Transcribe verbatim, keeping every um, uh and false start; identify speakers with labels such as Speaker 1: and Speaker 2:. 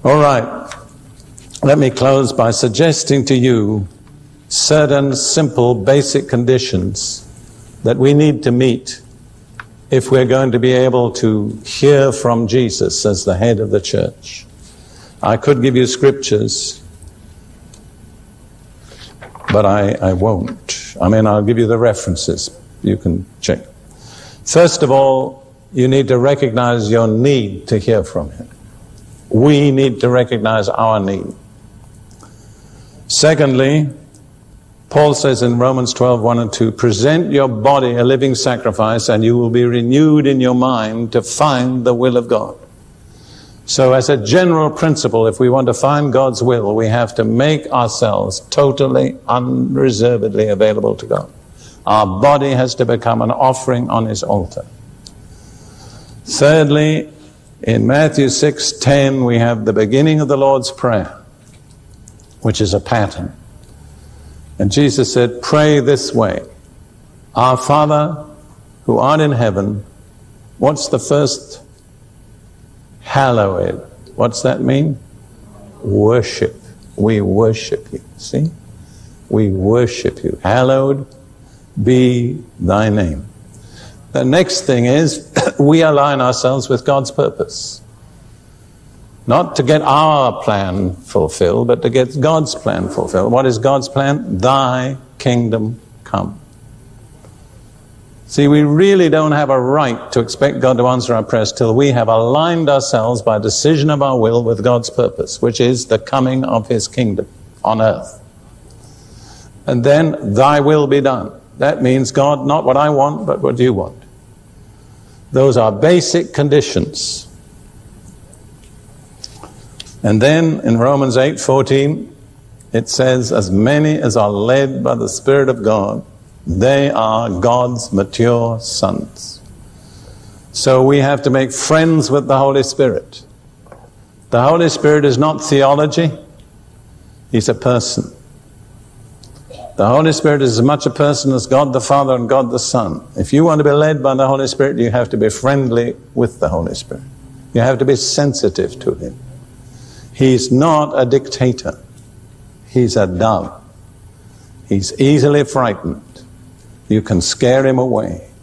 Speaker 1: All right. Let me close by suggesting to you certain simple, basic conditions that we need to meet if we're going to be able to hear from Jesus as the head of the church. I could give you scriptures, but I, I won't. I mean, I'll give you the references. You can check. First of all, you need to recognize your need to hear from him. We need to recognize our need. Secondly, Paul says in Romans twelve, one and two, present your body a living sacrifice and you will be renewed in your mind to find the will of God. So as a general principle, if we want to find God's will, we have to make ourselves totally, unreservedly available to God. Our body has to become an offering on his altar. Thirdly, in Matthew six ten, we have the beginning of the Lord's Prayer, which is a pattern. And Jesus said, pray this way. Our Father, who art in heaven, what's the first? Hallowed. What's that mean? Worship. We worship you. See? We worship you. Hallowed be thy name. The next thing is, we align ourselves with God's purpose. Not to get our plan fulfilled, but to get God's plan fulfilled. What is God's plan? Thy kingdom come. See, we really don't have a right to expect God to answer our prayers till we have aligned ourselves by decision of our will with God's purpose, which is the coming of his kingdom on earth. And then, thy will be done. That means, God, not what I want, but what you want. Those are basic conditions. And then in Romans eight fourteen, it says, as many as are led by the Spirit of God, they are God's mature sons. So we have to make friends with the Holy Spirit. The Holy Spirit is not theology. He's a person. The Holy Spirit is as much a person as God the Father and God the Son. If you want to be led by the Holy Spirit, you have to be friendly with the Holy Spirit. You have to be sensitive to him. He's not a dictator. He's a dove. He's easily frightened. You can scare him away.